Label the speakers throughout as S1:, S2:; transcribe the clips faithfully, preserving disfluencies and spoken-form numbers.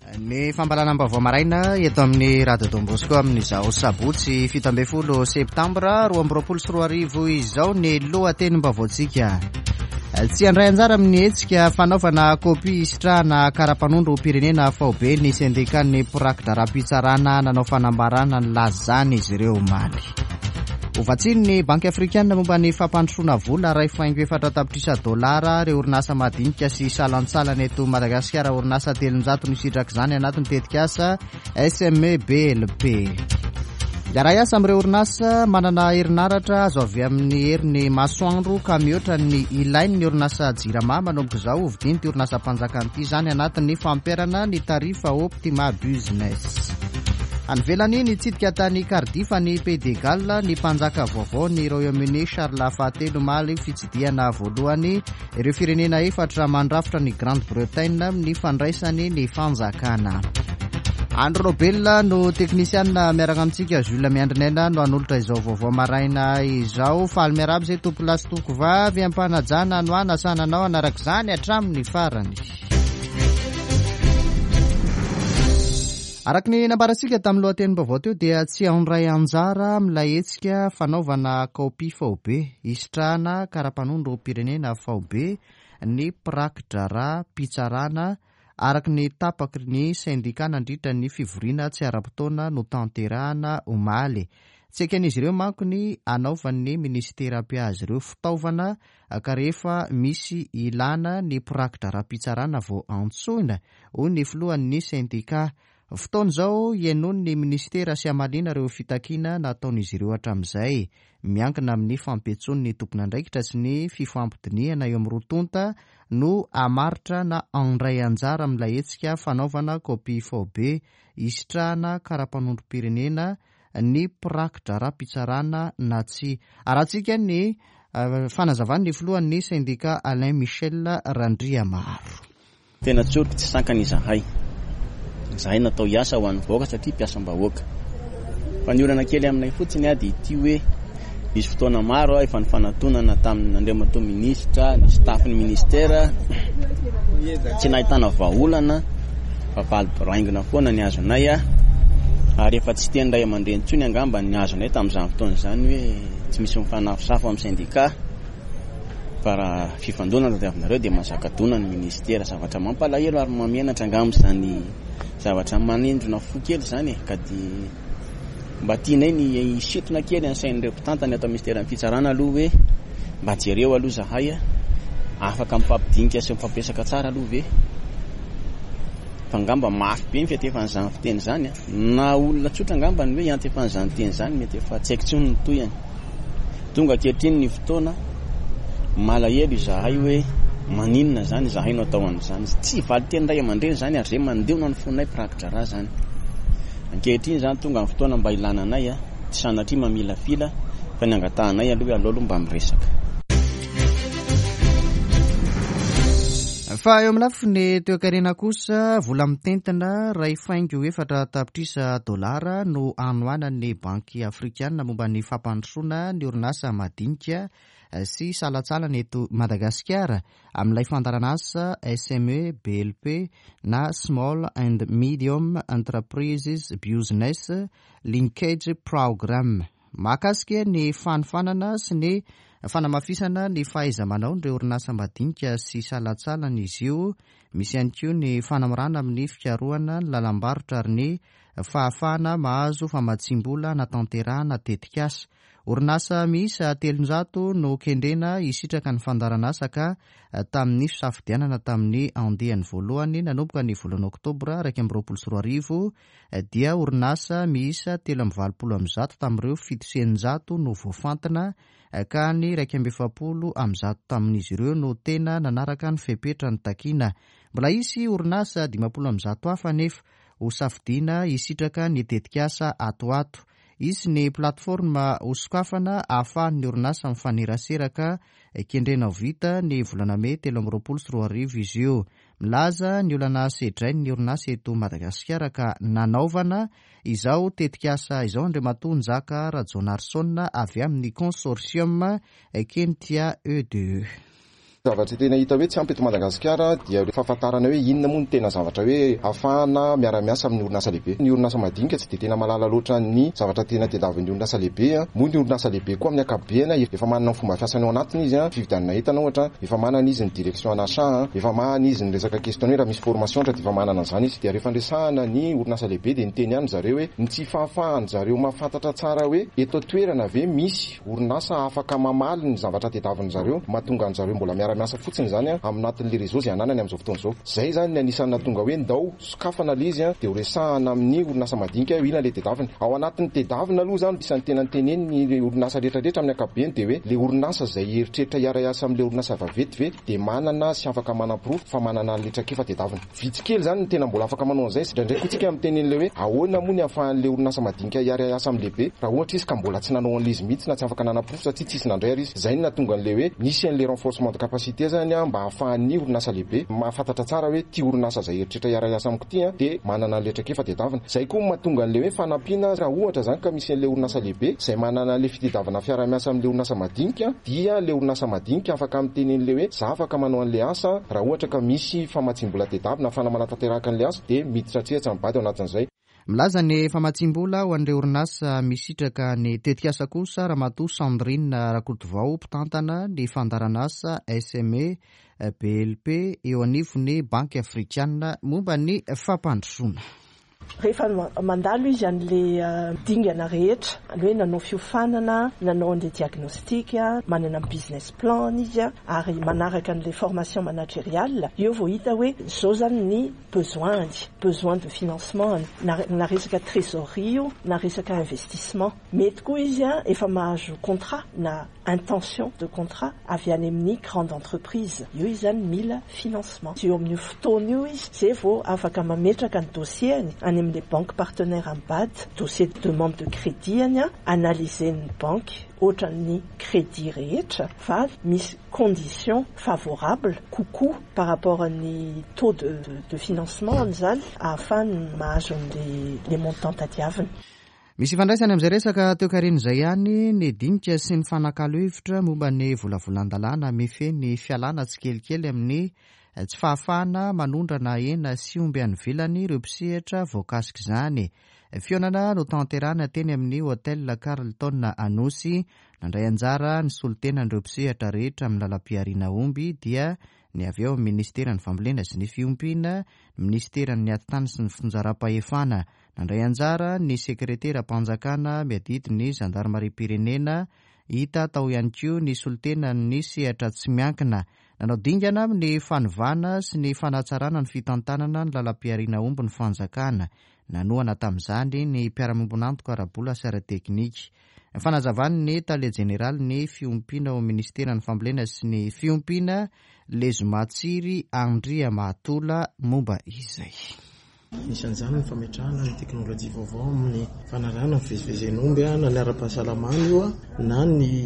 S1: Ny fampalanam-baovao maraina eto amin'ny Radio Don Bosco amin'izao sabotsy fito ambin'ny folo septambra roa amby roapolo sy roa arivo izao ny lohatenim-baovaontsika. Tsy handray anjara amin'ny hetsika fanaovana kopy isitrahana karapanondro pirenena F A O B ny sendikan'ny prak-dara-pitsarana nanao fanambarana ny lazany izy ireo omaly. Ovatsiny ny Banky Afrikana momba ny fampandrosoana vola ray faingo efatra tapitrisa dolara ireo orinasa madinika sy salantsalana eto Madagasikara. Orinasa telonjato ny sitraky izany anatin'ny tetikasa S M E B L P. Iara asa amin'ireo orinasa manana herinaratra azo avy amin'ny herin'ny masoandro ka mihoatra ny ilainy ny orinasa jirama manomboka izao hovidiny ty orinasa mpanjakan'ity izany anatin'ny famperana ny tarifa Optima Business. Anvelany ny tsidika tany Cardiff ny Pays de Galles ny mpanjaka vaovao ny Royaume-Uni Charles fahatelo maly fitsidiana voalohany ireo firenena efatra mandrafitra ny Grande-Bretagne ny fandraisany ny fanjakana. Andro Nobel no teknisiana miaraka amintsika Jules Miandrinena no anolotra izao vaovao maraina izao. Faly miarabo izay tompo lasitoko vavy ampanajana no anasananao anaraka izany hatramin'ny farany. Araka ny nambarasika tamin'ny lohatenim-baovao teo dia tsy handray anjara amin'ilay hetsika fanaovana kopy F A O B isitrahana karapanondro pirenena F A O B ny prak-dara-pitsarana araka ny tapaky ny sendika nandritra ny fivoriana tsy ara-potoana no tanterahana omaly. Tsy eken'izy ireo manko ny anaovan'ny ministera-pia azy ireo fitaovana ka rehefa misy ilana ny prak-dara-pitsarana vao antsoina hoy ny filohan'ny sendika. Fotoana izao ienon'ny ministera sy hamalina ireo fitakiana nataon'izy ireo hatramin'izay miankina amin'ny fampetsony ny tompon'andraikitra sy ny fifampidiniana eo amin'ny rotonta no amaritra na handray anjara amin'ilay hetsika fanaovana kopy F A O B isitrahana karapanondrom-pirenena ny prak-dara-pitsarana na tsy. Arahantsika ny fanazavan'ny filohan'ny sendika Alain Michel Randriamaro.
S2: Tena tsoriko tsy sankana izahay. Zahay natao hiasa ho an'ny vahoaka satria mpiasam-bahoaka. Fa ny olana kely aminay fotsiny a dia ity hoe misy fotoana maro efa nifanantonana tamin'ny andriamatoa minisitra, ny staffny ministera tsy nahitana vahaolana fa faly boraingina foana ny azonay a ary efa tsy teny ray aman-dreny intsony angamba ny azonay tamin'izany fotoana izany hoe tsy misy mifanafosafo amin'ny sendika fa raha fifandonana tadiavinareo dia mahazaka donana ny ministera zavatra mampalahelo ary mamenatra angamba izany zavatra manendrona fo kely izany ka dia mba tianay ny situna kely ny sain'ireo mpitantana ato ministera ny fitsarana aloha hoe mba jereo aloha zahay a afaka mifampidinika sy mifampiresaka tsara aloha ve fa ngamba mafy be ny fiatefan'izany fiteny izany a na olona tsotra ngamba ny hoe iantefan'izany teny izany mety efa tsy haiko tsony ny toyany tonga ankehitriny ny fotoana malahelo izahay hoe maninona zany izahay no atao an'izany tsy valy teny ray aman-dreny zany ary zay mandeona ny fonay prak-dara zany ankehitriny zany tonga amin'ny fotoana mba ilana anay a tsy sanatria mamila fila fa ny angatahanay aloha alolo mba miresaka.
S1: Fa eo amin'ny lafiny toekarena kosa vola mitentina ray faingo efatra tapitrisa dolara no anoanan'ny Banky Afrikana momba ny fampandrosoana ny orinasa madinika sy salatsalana eto Madagasikara amin'ilay fandaranasa S M E B L P na Small and Medium Enterprises Business Linkage Program. Mahakasika ny fanofanana sy ny fanamafisana ny fahaiza-manao ireo orinasa madinika sy salatsalana izy io. Misy ihany koa ny fanamorana amin'ny fikarohana ny lalam-barotra ary ny fahafahana mahazo famatsim-bola natanterahana tetikasa. Orinasa miisa telonjato no kendrena isitraka ny fandaranasa ka tamin'ny fisafidianana tamin'ny andehan'ny voalohany nanomboka ny volana oktobra raika amby roapolo sy roa arivo dia orinasa miisa telo amby valopolo amby zato tamin'ireo fito sy eninjato no voafantina ka ny raika amby efapolo amby zato tamin'izy ireo no tena nanaraka ny fepetra ny takina. Mbola isy orinasa dimampolo amby zato hafa nefa ho safidiana isitraka ny tetikasa atoato. Isy ny platforma hosokafana ahafahan'ny orinasa mifaneraseraka kendrena ho vita ny volana May telo amby roapolo sy roa arivo izy io. Milaza ny olana sedrainy ny orinasa eto Madagasikara ka nanaovana izao tetikasa izao andriamatoa Njaka Rajonarsona avy amin'ny consortium Kentia E deux.
S3: Zavatra tena hita hoe tsy ampy eto Madagasikara dia fahafantarana hoe inona moa ny tena zavatra hoe afahana miara-miasa amin'ny orinasa lehibe. Ny orinasa madinika tsy dia tena malala loatra ny zavatra tena tediavin'ny orinasa lehibe. Moa ny orinasa lehibe koa amin'ny ankapobeny efa manana fomba fiasany ao anatiny izy a, fividianana entana ohatra, efa manana izy ny direction an'achat, efa manana izy ny resaka questionnaire raha misy formation ohatra dia efa manana an'izany izy. Dia rehefa andresahana ny orinasa lehibe dia niteny ihany zareo hoe ny tsy fahafahan zareo mahafantatra tsara hoe eto toerana ve misy orinasa afaka mamaly ny zavatra tediavin zareo, mahatonga an'zareo mbola miara-miasa fotsiny zany a aminatin'le réseau zay ananany amin'izao fotoana izao. Zay zany ny anisany nahatonga hoe ndao sokafana le izy a dia horesahana amin'ny orinasa madinika ina le tediavina. Ao anatin'ny tediavina aloha zany isan'ny tena niteneny ny orinasa rehetrarehetra amin'ny ankapobeny dia hoe le orinasa zay heritreritra hiara-iasa amin'le orinasa vaventy ve dia manana sy afaka manam-pirofo fa manana ny letrakefa tediavina. Vitsy kely zany ny tena mbola afaka manao an'izay. Indraindray koa tsika amitenen'le hoe ahoana moa ny ahafahan'le orinasa madinika hiara-iasa amin'ny lehibe raha ohatra izy ka mbola tsy nanao an'le izy mihitsy na tsy afaka nanam-pirofo satria tsisy nandray ary izy. Zay ny nahatonga an'le hoe nisy an'le renforcement de capacité zany a mba ahafahan'ny orinasa lehibe mahafantatra tsara hoe ty orinasa zay heritreritra hiara-iasa amiko ty a dia manana ny letrakefa tediavina. Zay koa mahatonga an'le hoe fanampiana raha ohatra zany ka misy an'le orinasa lehibe zay manana le fitediavana fiara-miasa amin'le orinasa madinika dia le orinasa madinika afaka amitenen'le hoe za afaka manao an'le asa raha ohatra ka misy famatsim-bola tediavina afana manatateraka an'le asa dia mitritratrehatra mibady ao anatin'izay.
S1: Milaza ny famatsim-bola ho an'ireo orinasa misitraka ny tetikasa kosa Ramatoa Sandrine Rakotovao mpitantana ny fandaran'asa S M E B L P eo anivon'ny Banky Afrikana momba ny fampandrosoana.
S4: Rehefa mandalo izy an'le dingana rehetra, hoe nanao fiofanana, nanao an'le diagnostika, manana business plan izy ary manaraka an'le formation managériale, io vao hita hoe zao zany ny besoin, besoin de financement, na resaka trésorerie na resaka investissement. Mety koa izy efa mahazo contrat na intention de contrat avy any amin'ny grande entreprise, io izy zany mila financement. Eo amin'ny fotoana io izy zay vao afaka mametraka ny dossier any les banques partenaires en B A D, dossier de demande de crédit anya, analyser ny banque ohatra ny crédit rehetra fa misy conditions favorables coucou par rapport amin'ny taux de, de, de financement zany ahafahany mahazo les, les montants tadiavina.
S1: Misy fandraisany amin'izay resaka teo karin'izay ihany ny dinika sy ny fanakalo hevitra momba ny volavolan-dalàna mifeny fialana tsikelikely amin'ny tsy fahafahana manondrana ena sy omby any velany ireo mpisehatra voakasika izany. Fionana no tanterana teny amin'ny hôtel Carlton Anosy nandray anjara ny solotenan'ireo mpisehatra rehetra amin'ny lalam-piariana omby dia ny avy eo amin'ny ministeran'ny fambolena sy ny fiompiana, ny ministeran'ny atitany sy ny fitonjaram-pahefana. Nandray anjara ny sekretera mpanjakana miadidiny zandarmarie-pirenena, hita tao ihany koa ny solotenan'ny sehatra tsy miankina. Nanao dingana amin'ny fanovana sy ny fanatsarana ny fitantanana ny lalam-piariana omby ny fanjakana. Nanoana tamin'izany ny mpiara-miombonantoka arabola sy ara-teknika. Fanazavany ny tale jeneraly ny fiompiana ao ministeran'ny fambolena sy ny fiompiana Lezomatsiry Andria Matola momba izay.
S5: Isan'izany ny fametrahana ny teknôlôjia vaovao amin'ny fanarahana fivezivezen'omby na ny ara-pahasalamana io na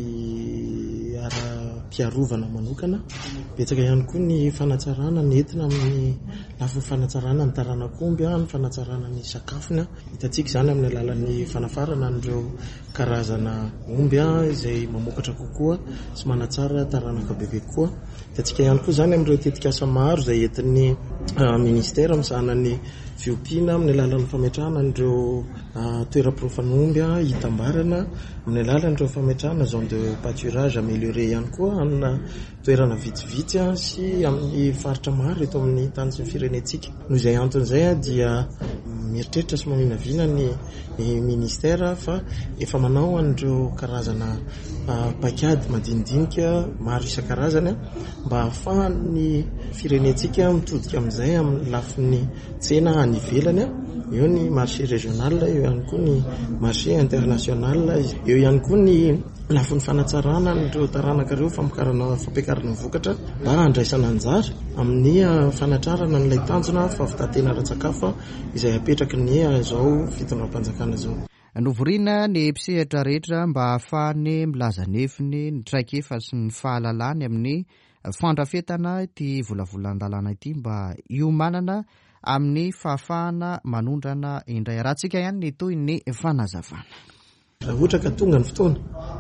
S5: ny ara-piarovana manokana. Betsaka ihany koa ny fanatsarana nentina amin'ny lafiny fanatsarana ny taranak'omby, ny fanatsarana ny sakafony. Hitantsika izany amin'ny alalan'ny fanafarana an'ireo karazana omby izay mamokatra kokoa sy manatsara taranaka bebe koa. Hitantsika ihany koa izany amin'ireo tetikasa maro izay entin'ny ministera misahana ny fiompiana amin'ny alalan'ny fametrahana an'ireo toeram-pirofan'omby hitambarana, amin'ny alalan'ireo fametrahana zone de pâturage amélioré ihany koa amina toerana vitsivitsy sy amin'ny faritra maro eto amin'ny tany sy ny firenetsika. Noho izay anton'izay dia mieritreritra sy maminavina ny ministera fa efa manao an'ireo karazana pakady madinidinika maro isan-karazany mba ahafahan'ny firenetsika mitodika amin'izay amin'ny lafin'ny tsena any ivelany. Eo ny marché régional, eo ihany koa ny marché international, eo ihany koa ny lafin'ny fanatsarana n'ireo taranaka ireo fampiakarana fampiakarana vokatra mba handraisana anjara amin'ny fanatrarana n'ilay tanjona fahavitatena ara-tsakafo izay apetraky ny izao fitondram-panjakana izao.
S1: Novoriana ny mpisehatra rehetra mba ahafahany milaza nefiny ny traikefa sy ny fahalalany amin'ny fandrafetana ity volavolan-dalàna ity mba iomanana amin'ny fahafahana manondrana indray. Rahantsika ihany ny toy ny fanazavana.
S5: Raha ohatra ka tonga ny fotoana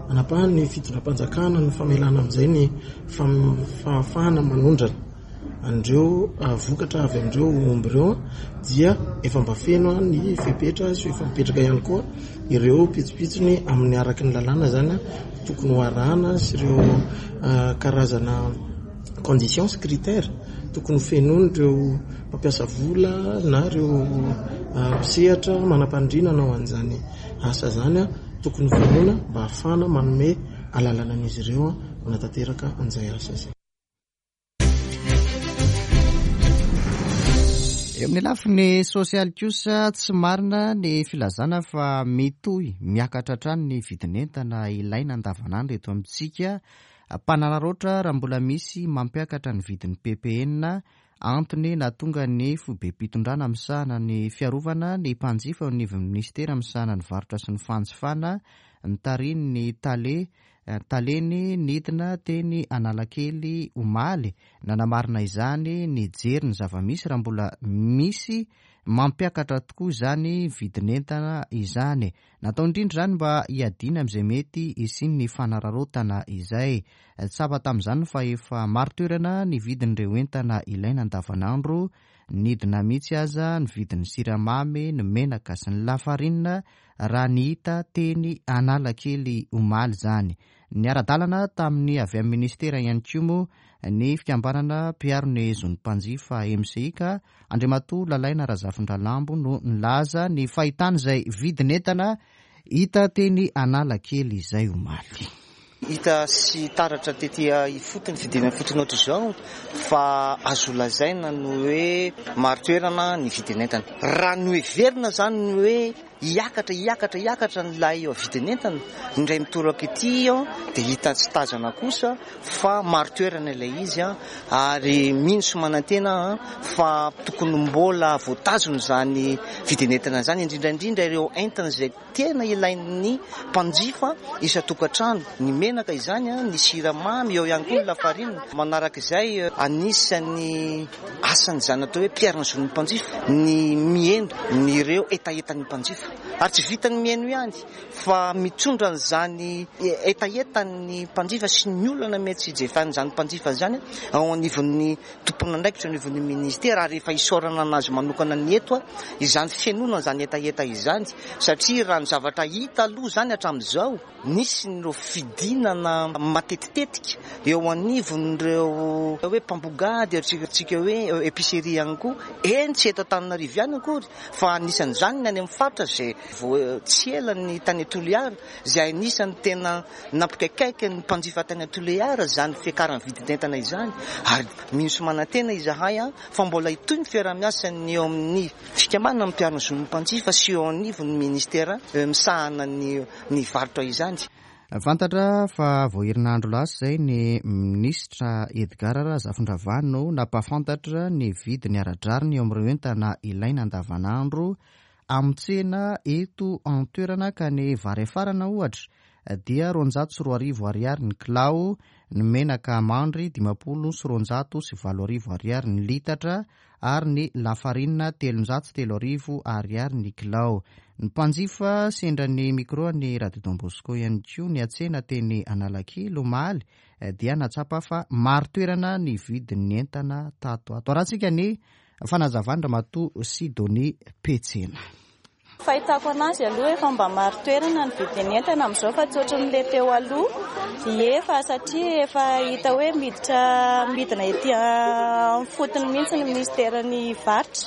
S5: anapahany fitondram-panjakana ny famelana amin'izay ny fahafahana manondrana andreo vokatra avy andreo omby ireo dia efa mba feno ny fepetra sy efa mipetraka ihany koa ireo pitsopitsony amin'ny araky ny lalàna zany tokony hoarahana sy ireo karazana conditions critères tokony fenony ireo mampiasa vola na ireo mpisehatra manam-pandrinana ao an'izany asa zany tokony fenona mba hafana manome alalana an'izy ireo manatanteraka an'izay asa zay.
S1: Eo amin'ny lafiny sosialy kosa tsy marina ny filazana fa mitohy miakatra hatrany ny vidin'entana ilaina andavanandro eto amintsika mpanararoatra raha mbola misy mampiakatra ny vidin'ny P P N antony natonga ny fobe-pitondrana misahana ny fiarovana ny mpanjifa ao anivon'ny ministera misahana ny varotra sy ny fanjifana ny tariny ny tale taleny nidina teny Analakely omaly nanamarina izany ny jery ny zava-misy raha mbola misy mampiakatra tokoa izany vidin'entana izany. Natao indrindra izany mba hiadiana amin'izay mety isin ny fanararotana izay. Tsapa tamin'izany fa efa maro toerana ny vidin'ireo entana ilaina andavanandro, nidina mihitsy aza ny vidin'ny siramamy, ny menaka sy ny lafarinina raha ny hita teny Analakely omaly izany. Ny ara-dalana tamin'ny avy amin'ny ministera ihany koa moa ny fikambanana mpiaro ny zon'ny mpanjifa M C I ka Andriamatoa Lalaina Razafindralambo no nilaza ny fahitana izay vidin'entana hita teny Analakely izay omaly.
S6: Hita sy taratra tetỳ ifotony fidina fotony ohatr' izao fa azo lazaina no hoe maro toerana ny vidin'entana. Raha ny hoe verina zany ny hoe iakatra iakatra iakatra nylay eo vidin'entana indray mitoraka ety ao dia hita tsy tazana kosa fa maro toerana ilay izy ary minso manantena fa tokony mbola voatazony zany vidin'entana zany indrindraindrindra ireo entana izay tena ilain'ny mpanjifa isa-tokantrano, ny menaka izany ny siramamy eo ihany koa ny lafarinina. Manaraka izay anisany asany zany atao hoe mpiarana zon'ny mpanjifa ny miendo ny ireo etaetan'ny mpanjifa ary tsy vitany mihaino ihany fa mitondra n'izany etaetan'ny mpanjifa sy ny olana mety tsy jefan'izany mpanjifa zany ao anivon'ny tompona ndraikitra ao anivon'ny ministera ary efa isorana anazy manokana ny eto izany fianona zany etaeta izany satria raha ny zavatra hita aloha zany hatramin'izao nisy nireo fidinana matetitetika eo anivon'ireo hoe mpambogady tsika hoe épicerie ihany koa eny tsy eto Antananarivo ihany akory fa anisan'izany ny any amin'ny faritra zay tsy ela ny tany Toliara izay anisany tena nampikaikaiky ny mpanjifa tany Toliara zany fiakaran'ny vidin'entana izany ary minso manantena izahay fa mbola itoy ny fiaramiasany eo amin'ny fikambanana mpiarana zon'ny mpanjifa sy eo anivon'ny ministera misahana ny varotra izany.
S1: Fantatra fa vao herinandro lasa izay ny minisitra Edgar Razafindravano no nampahafantatra ny vidiny ara-draniny eo amin'ireo entana ilaina andavanandro amin'ny tsena eto an-toerana ka ny vary afarana ohatra dia roanjato sy roa arivo ariary ny kilao, ny menaka mandry dimapolo sy roanjato sy valo arivo ariary ny litatra ary ny lafarinina telonjato sy telo arivo ariary ny kilao. Ny mpanjifa sendra ny micro ny Radio Don Bosco ihany koa ny atsena teny Analakely omaly dia natsapa fa maro toerana ny vidin'ny entana tato ato. Arahantsika ny fanazavana Ramatoa Sidonie Petsena.
S7: Fahitako anazy aloha efa mba maro toerana ny vidin'ny entana amin'izao fa tsy ohatran'ilay teo aloha efa satria efa hita hoe miditra midina ety fotony mihitsy ny ministeran'ny varotra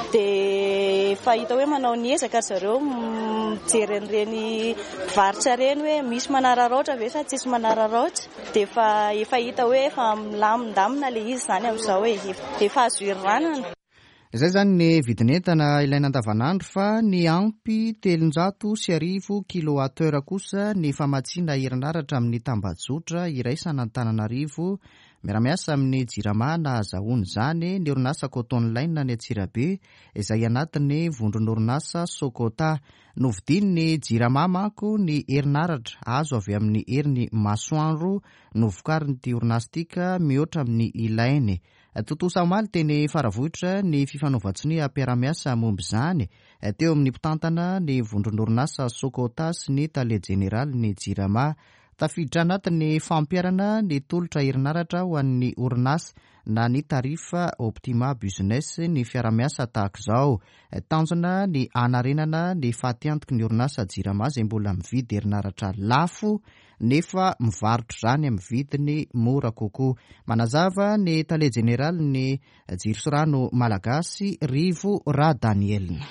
S7: dia efa hita hoe manao ny ezaka zareo mijery an'ireny varotra ireny hoe misy manararaotra ve sa tsisy manararaotra dia efa efa hita hoe efa milamindamina ilay izy zany amin'izao hoe efa azo iranana.
S1: Izay zany ny vidin'entana ilaina andavanandro fa ny ampy telonjato sy arivo kilowattheure kosa ny famatsiana herinaratra amin'ny tambajotra iraisana Antananarivo miaramiasa amin'ny jirama na azahoany izany ny orinasa Coton Line ny Antsirabe izay anatin'ny vondron'orinasa Sokota. Novidiny ny jirama manko ny herinaratra azo avy amin'ny heriny masoandro novokarin'ity orinasa tika mihoatra amin'ny ilainy. Totoa Samaly teny Faravohitra ny fifanaovatsiny ampiaramiasa momba izany teo amin'ny mpitantana ny vondron'orinasa Sokota sy ny tale jeneraly ny jirama tafiditra anatin'ny fampiarana ny tolotra herinaratra ho an'ny orinasa na ny tarifa Optima Business ny fiaramiasa tahaka izao. Tanjona ny anarenana ny fahatiantoky ny orinasa Jirama izay mbola mividy herinaratra lafo nefa mivarotra izany amin'ny vidiny mora kokoa. Manazava ny tale jeneraly ny jiro sy rano malagasy Rivo Ra Danielina.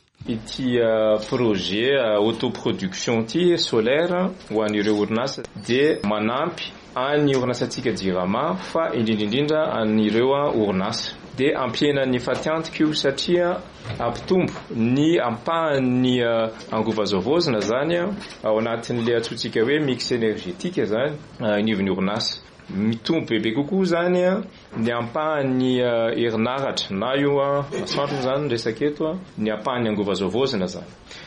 S8: Ity uh, projet uh, autoproduction ity solaire ho an'ireo orinasa dia manampy any orinasantsika Jirama fa indrindraindrindra an'ireo orinasa. Dia ampienan'ny fatiantoka io satria ampitombo ny ampahan'ny uh, angovazavozina zany ao anatin'ilay atsotsika hoe mix énergétique zany uh, inivin'ny orinasa. Mitombo bebe kokoa zany ny ampahan'ny herinaratra na io masoandro zany resaka eto ny ampahan'ny angovazavozina zany.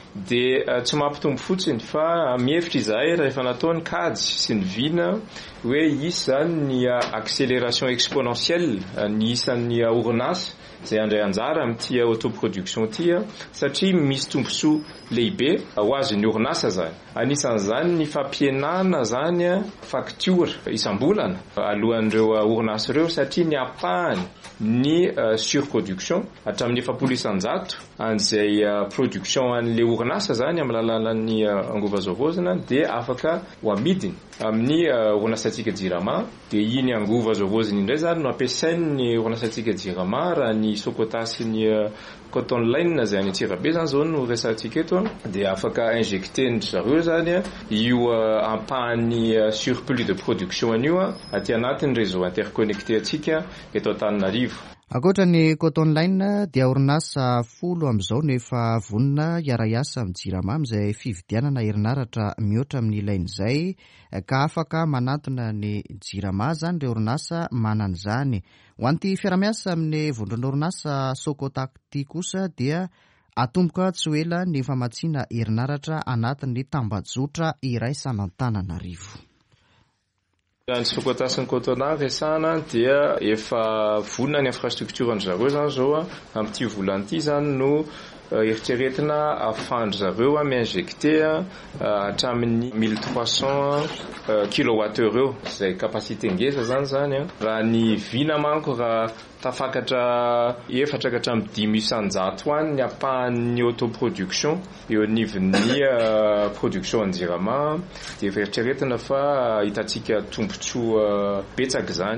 S8: Dia tsy mampitombo fotsiny fa mihevitra izahay rehefa nataony kajy sy ny vina hoe isy zany ny accélération exponentielle ny isan'ny orinasa izay andray anjara amin'ity autoproduction ity satria misy tombosoa lehibe ho azon'ny orinasa zany. Anisan'izany ny fampienana zany facture isam-bolana alohan'ireo orinasa ireo satria ny ampahany ny uh, surproduction hatramin'ny efapolo isan-jato an'izay uh, production an'ilay orinasa zany amin'ny alalan'ny uh, angovazavozina dia afaka ho amidiny amin'ny uh, orinasantsika Jirama. Dia iny angovazavozina indray zany no ampiasain'ny orinasantsika Jirama raha ny sokota sy ny uh, coton line izay any Antsirabe zany zao no resantsika eto dia afaka injecter-ny zareo zany io uh, ampahan'ny uh, surplus de production an'io aty anatin'ny réseau interconnecté atsika eto Antananarivo.
S1: Ankoatra ny coton line dia orinasa folo amin'izao nefa vonona hiara-iasa amin'ny Jirama izay fividianana herinaratra mihoatra amin'ny ilain'izay ka afaka manantona ny Jirama zany ireo orinasa manan'izany. Ho an'ity fiaramiasa amin'ny vondrona orinasa Sokota ity kosa dia atomboka tsy ho ela ny famatsiana herinaratra anatin'ny tambajotra iray san'Antananarivo.
S8: Ny Sokota sy ny Cotona resana dia efa vonona ny infrastructure ny zareo zany zao amin'ity volana ity zany no eritreretina afandry zareo mi-injecter hatramin'ny mille trois cents kilowattheure eo izay capacité ngeza zany zany raha ny vina manko raha tafakatra efatra ka hatramin'ny dimy isan-jato any ny ampahan'ny autoproduction eo anivon'ny uh, production ny Jirama dia eritreretina fa hitantsika tombotsoa betsaka zany.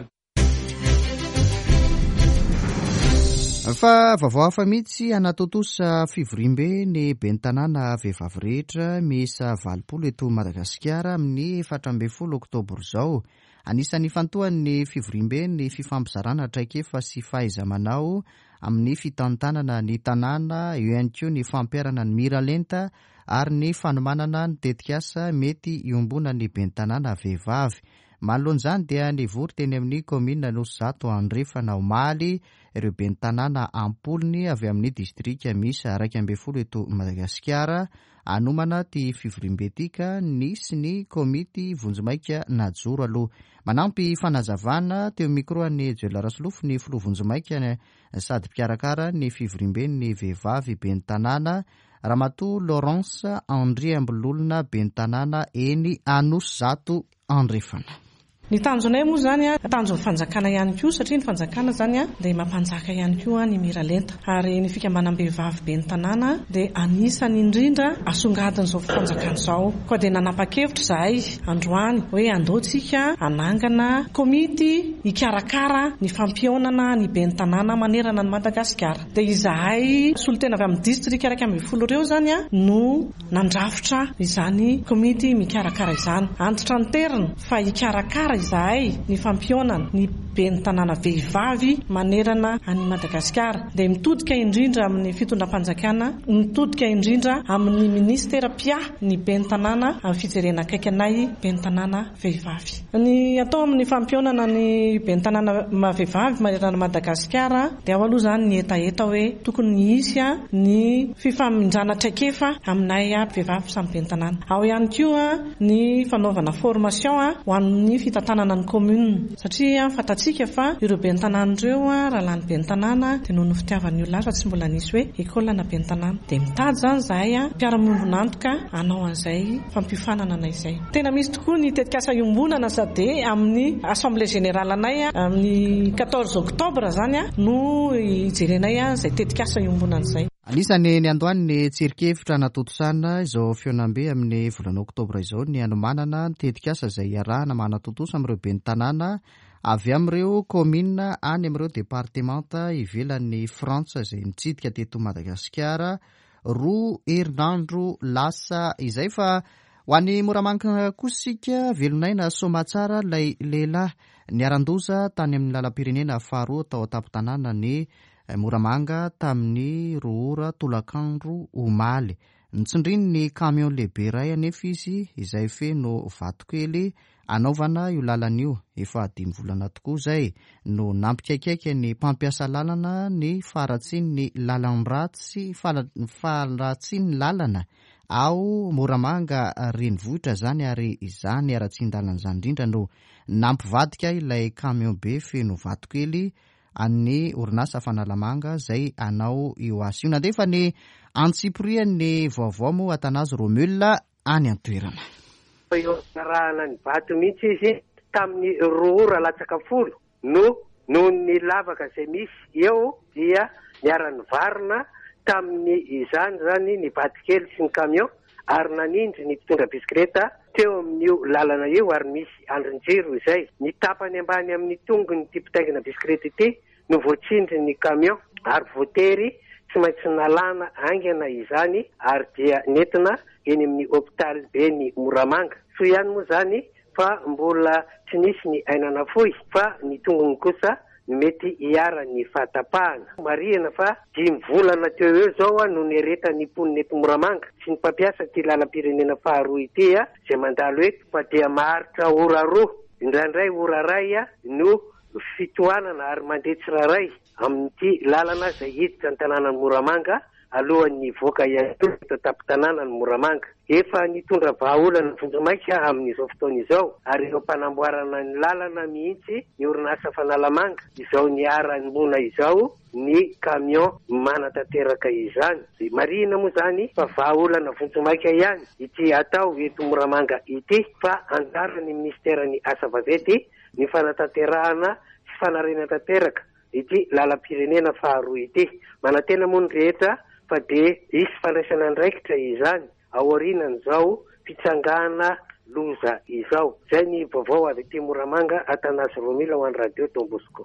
S1: Fa vaovao hafa mihitsy anatotosa fivorimbe ny ben'ny tanàna vehivavy rehetra miisa valopolo eto Madagasikara amin'ny efatra ambin'ny folo oktobra izao. Anisan'ny fantohan'ny fivorimbe ny fifampizarana traikefa sy fahaiza-manao amin'ny fitantanana ny tanàna, eo ihany koa ny fampiarana ny miralenta ary ny fanomanana ny tetikasa mety iombona ny ben'ny tanàna vehivavy. Manoloan'izany dia nivory teny amin'ny komina Nosy Andrefana omaly ireo ben'ny tanàna ampolony avy amin'ny distrika misy iraika ambin'ny folo eto Madagasikara anomana ty fivorimbe ity ka nisy ny komity vonjomaika najoro aloha. Manampy fanazavana teo mikroan'ny Joela Rasolofo ny filoha vonjomaika sady mpikarakara ny fivorimbe ny vehivavy ben'ny tanàna Ramatoa Laurence André Ambololona ben'ny tanàna eny Anosy Zato Andrefana.
S9: Ny tanjonay moa zany a tanjon'ny fanjakana ihany koa satria ny fanjakana zany a dia mampanjaka ihany koa ny miralenta ary ny fikambanam-behivavy ben'ny tanàna dia anisany indrindra asongadin'izao fanjakana izao. Koa dia nanapa-kevitra izahay androany hoe andaontsika anangana komity hikarakara ny fampionana ny ben'ny tanàna manerana ny Madagasikara. Dia izahay solotena avy amin'ny distrika iraika ambin'ny folo ireo zany a no nandrafitra izany komity mikarakara izany. Antitra ny terina fa hikarakara izahay ny fampionana ny ben'ny tanàna vehivavy manerana any Madagasikara dia mitodika indrindra amin'ny fitondram-panjakana, mitodika indrindra amin'ny ministera-pia ny ben'ny tanàna amin'ny fijerena akaiky anay ben'ny tanàna vehivavy. Ny atao amin'ny fampionana ny ben'ny tanàna vehivavy manerana Madagasikara dia ao aloha zany ny etaeta hoe tokony ny isy ny fifamindrana traikefa aminay vehivavy samy ben'ny tanàna. Ao ihany koa ny fanaovana formation ho amin'ny tanàna ny commune satria fatatsika fa ireo be ny tanàna ireo raha lany be ny tanàna dia noho ny fitiavan'ny olona fa tsy mbola nisy hoe école na be ny tanàna dia mitady zany zahay a mpiara-miombonantoka anao an'izay fampifanana anay izay. Tena misy tokoa ny tetikasa iombonana sady amin'ny assemblée générale anay amin'ny quatorze octobre zany a no ijerenay a izay tetikasa iombonana izay.
S1: Anisany ny andohany ny tsirikevitra natotosana izao fionambe amin'ny volana oktobra izao ny anomanana ny tetikasa izay iarahana manatotosa amin'ireo be ny tanàna avy amin'ireo commune any amin'ireo départementa ivelan'ny Frantsa izay mitsidika teto Madagasikara roa herinandro lasa izay fa ho an'ny moramanga kosika velonaina somatsara ilay lehilahy niaran-doza tany amin'ny lalam-pirenena faharoa tao an-tampon-tanàna ny moramanga tamin'ny roa ora tolakandro omaly. Nitsindriny ny camion lehibe iray anefa izy izay feno vatokely anaovana io lalana efa dimy volana tokoa izay no nampikaikaiky ny mpampiasa lalana ny faratsiny ny lalan-ratsy faratsiny lalana ao moramanga renivohitra zany ary izany aratsindalana zany indrindra no nampivadika ilay camion be feno vatokely an'ny orinasa fanalamanga izay anao io asa io nandefa ny antsiprian'ny vaovao moa Atanazy Romuela any an-toerana.
S10: Eo rahana ny vato mihitsy izy tamin'ny roa ora latsaka folo no noho ny lavaka izay misy eo dia niara-ny varina tamin'ny izany zany ny vatikely sy ny camion ary nanindry ny mpitondra bisikleta teo amin'io lalana io ary misy andrin-jiro izay ny tapany ambany amin'ny tongony ty mpitaingina bisikleta ity no voatsindry ny camion ary voatery tsy maintsy nalana aingana izany ary dia nentina eny amin'ny hôpitaly be ny Moramanga. So ihany moa zany fa mbola tsy nisy ny ainana fohy fa ny tongony kosa mety hiara ny fahatapahana. Marihana fa dimy volana teo eo zao no nereta ny poniny eto Moramanga sy ny mpampiasa ty lalam-pirenena faharoa ity a izay mandalo eto fa dia maharitra ora roa indraindray ora ray a no fitohanana ary mandeha tsiraray amin'ity lalana izay hiditra ny tanànan'ny Moramanga alohan'ny voaka ihany koa tampon-tanàna ny Moramanga. Efa nitondra vahaolana vonjomaika amin'izao fotoana izao ary eo mpanamboarana ny lalana mihitsy ny orinasa fanalamanga izao niarany mona izao ny camion manatanteraka izany. Marihina moa zany fa vahaolana vonjomaika ihany ity atao eto Moramanga ity fa anjarany ministeran'ny asa vaventy ny fanatanterahana sy fanarena tanteraka ity lalam-pirenena faharoa ity. Manantena moa ny rehetra fa de isy fandraisana andraikitra izany aorianan'izao fitsangana loza izao. Zay ny vaovao avy ety Moramanga, Atanazy Romila ho an'ny radio Don Bosco.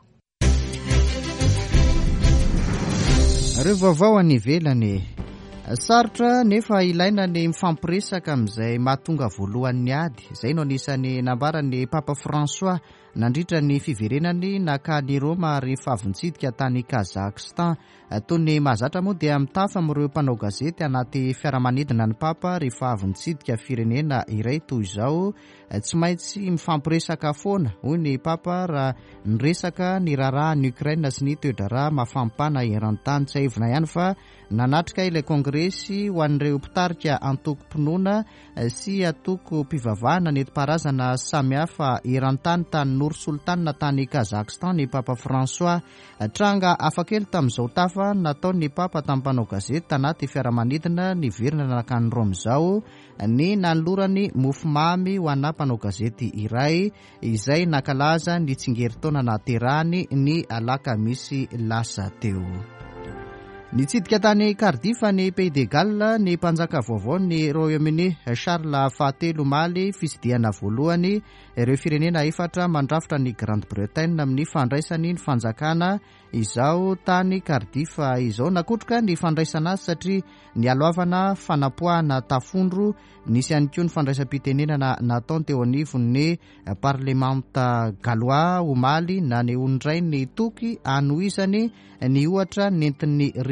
S1: Ireo vaovao any ivelany sarotra nefa ilaina ny mifampiresaka amin'izay mahatonga voalohan'ny ady. Izay no anisany nambarany Papa François nandritra ny fiverenany nakany Roma rehefa avy nitsidika tany Kazakhstan. Toy ny mahazatra moa dia mitafa amin'ireo mpanao gazety anaty fiaramanidina ny Papa rehefa avy nitsidika firenena iray toy izao tsy maintsy mifampiresaka foana. Hoy ny Papa raha niresaka ny raharahan'ny Ukraine sy ny toe-draharaha mafampana eran-tany tsy aivina ihany fa nanatrika ilay kongresy ho an'ireo mpitarika antoko-pinoana sy atoko mpivavahana nentim-paharazana samihafa eran-tany tany Nord-Sultan tany Kazakhstan ny Papa François. Tranga afakely tamin'izao tafa nataony Papa tamin'ny mpanao gazety tanaty fiaramanidina ny verina nakany Rome izao ny nanolorany mofomamy ho ana mpanao gazety iray izay nakalaza ny tsingeritaona naterahany ny alakamisy lasa teo. Nitsidika tany Cardiff ny Pays de Galles ny mpanjaka vaovao ny Royaume-Uni Charles fahatelo omaly fisidiana voalohany ireo firenena efatra mandrafitra ny Grande-Bretagne amin'ny fandraisany ny fanjakana izao tany Cardiff izao. Nakotroka ny fandraisana azy satria ny aloavana fanapoahana tafondro nisy ihany koa ny fandraisam-pitenenana nataony teo anivon'ny parlemanta gallois omaly na ny ondray ny toky anoizany ny ohatra nentin'ny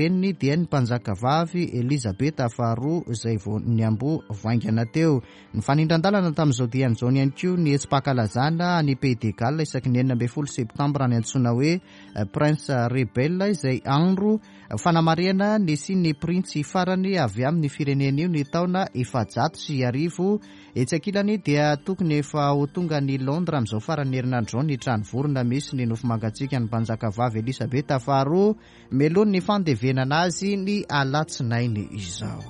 S1: teniny dia ny mpanjaka vavy Elizabeth faharoa izay vao niambo vaingana teo. Ny fanindran-dalana tamin'izao dian'izao ihany koa ny etsim-pahakalazana ny Pays de Galles isaky ny enina ambin'ny folo septambra ny antsoina hoe Prince Rebelle izay andro fanamariana ny sy ny printsy farany avy amin'ny firenena io ny taona efajato sy arivo. Etsy ankilany dia tokony efa ho tonga ny Londres amin'izao farany herinandro ny trano vorona misy ny nofo mangatsiaka ny mpanjaka vavy Elisabeth faharoa melony ny fandevenana azy ny alatsinainy izao.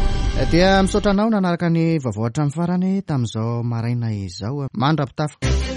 S1: Dia misaotra anao nanaraka ny vaovao hatramin'ny farany tamin'izao maraina izao mandrapitafy.